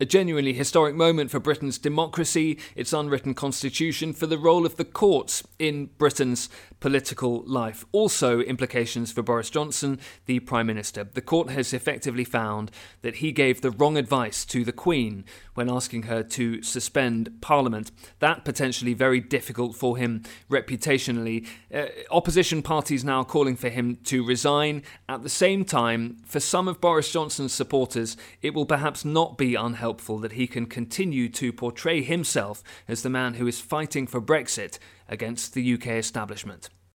A genuinely historic moment for Britain's democracy, its unwritten constitution, for the role of the courts in Britain's political life. Also implications for Boris Johnson, the Prime Minister. The court has effectively found that he gave the wrong advice to the Queen when asking her to suspend Parliament. That potentially very difficult for him reputationally. Opposition parties now calling for him to resign. At the same time, for some of Boris Johnson's supporters, it will perhaps not be unhelpful that he can continue to portray himself as the man who is fighting for Brexit against the UK establishment.